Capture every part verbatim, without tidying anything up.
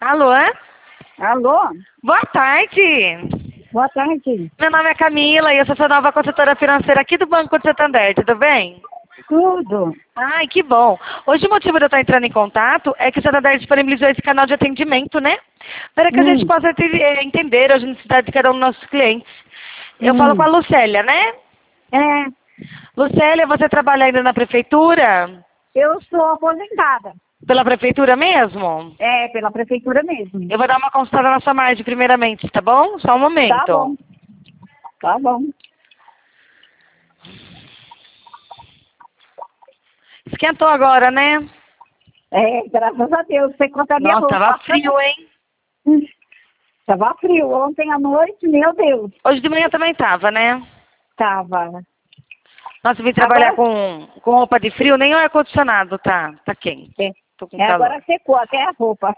Alô? Alô? Boa tarde. Boa tarde. Meu nome é Camila e eu sou sua nova consultora financeira aqui do Banco de Santander, tudo bem? Tudo. Ai, que bom. Hoje o motivo de eu estar entrando em contato é que o Santander disponibilizou esse canal de atendimento, né? Para que a gente Hum. possa ter- eh, entender as necessidades de cada um dos nossos clientes. Eu falo com Hum. a Lucélia, né? É, Lucélia, você trabalha ainda na prefeitura? eu sou aposentada. Pela prefeitura mesmo? É, pela prefeitura mesmo. Eu vou dar uma consultada na sua margem primeiramente, tá bom? Só um momento. Tá bom. Tá bom. Esquentou agora, né? É, graças a Deus. Você conta a minha Nossa, roupa. tava frio, hein? Tava frio. Ontem à noite, meu Deus. Hoje de manhã também tava, né? Tava. Nossa, eu vim trabalhar Agora, com, com roupa de frio, nem o ar-condicionado tá, tá quente. é, Tô com é, calor. agora secou até a roupa.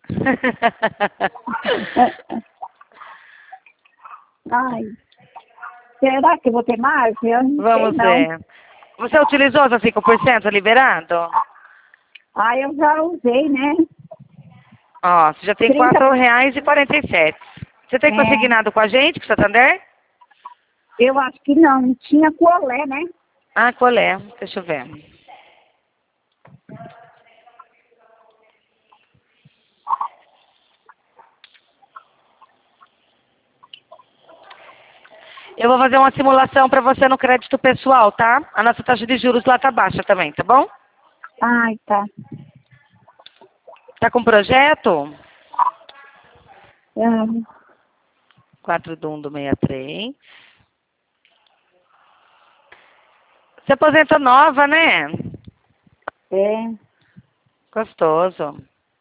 Ai, será que eu vou ter margem? Eu não sei, Vamos não. ver. Você utilizou essa cinco por cento liberado? Ah, eu já usei, né? Ó, você já tem Trinta. quatro reais e quarenta e sete. Você tem É, consignado com a gente, com o Santander? eu acho que não. Tinha colé, né? Ah, qual é? Deixa eu ver. Eu vou fazer uma simulação para você no crédito pessoal, tá? A nossa taxa de juros lá tá baixa também, tá bom? Ai, tá. Tá com projeto? Ah, quatro do um do sessenta e três. Você aposenta nova, né? é. Gostoso.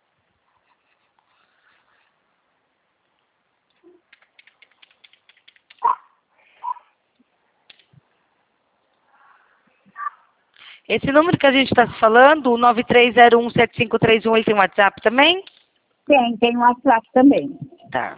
Esse número que a gente está se falando, o nove três zero um sete cinco três um, ele tem WhatsApp também? Tem, tem um WhatsApp também. Tá.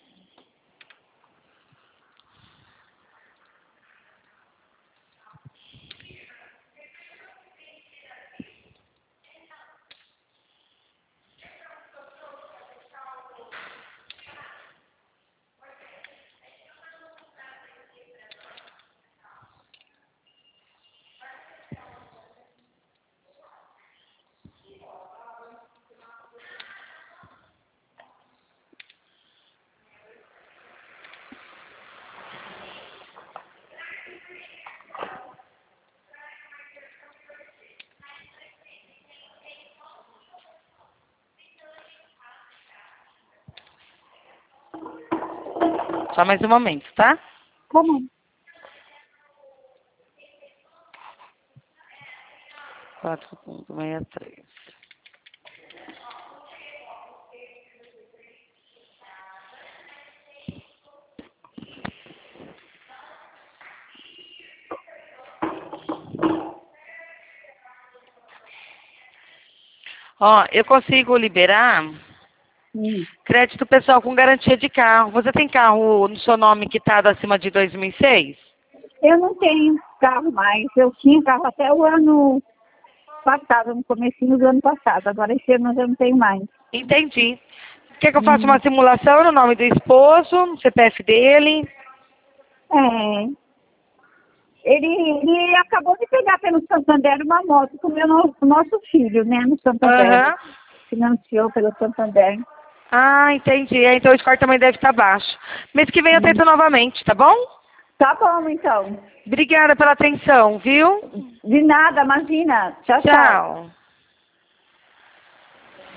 Só mais um momento, tá? Como? quatro ponto sessenta e três. Ó, eu consigo liberar Hum. crédito pessoal com garantia de carro. Você tem carro no seu nome quitado acima de dois mil e seis? Eu não tenho carro mais. Eu tinha carro até o ano passado, no comecinho do ano passado. Agora esse ano eu já não tenho mais. Entendi. Quer que eu faça Hum. uma simulação no nome do esposo, no C P F dele? É. Ele, ele acabou de pegar pelo Santander uma moto com o meu no- nosso filho, né? No Santander. Aham. Financiou pelo Santander. Ah, entendi. É, então o score também deve estar baixo. Mês que vem eu Hum. tento novamente, tá bom? Tá bom, então. Obrigada pela atenção, viu? De nada, imagina. Tchau, tchau. Tchau.